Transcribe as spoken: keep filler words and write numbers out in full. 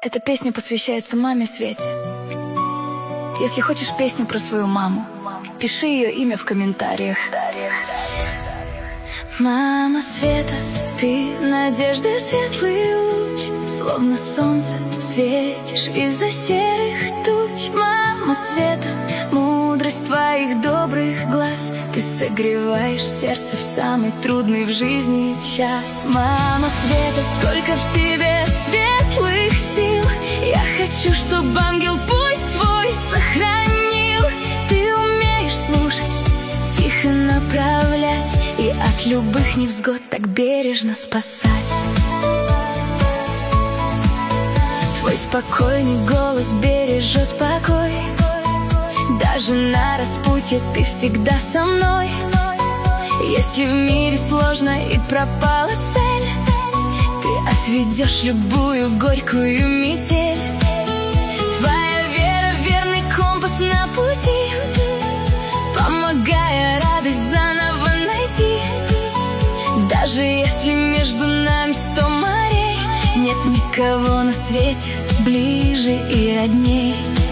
Эта песня посвящается маме Свете. Если хочешь песню про свою маму, пиши ее имя в комментариях. Мама Света, ты надежды светлый луч, словно солнце светишь из-за серых туч. Мама Света, мудрость твоих добрых глаз, ты согреваешь сердце в самый трудный в жизни час. Мама Света, сколько в тебе светлых сил, я хочу, чтобы ангел путь твой сохранил. Ты умеешь слушать, тихо направлять и от любых невзгод так бережно спасать. Твой спокойный голос бережет покой, даже на распутье ты всегда со мной. Если в мире сложно и пропала цель, ты отведешь любую горькую метель. Твоя вера — верный компас на пути, помогая радость заново найти. Даже если между нами сто морей, нет никого на свете ближе и родней.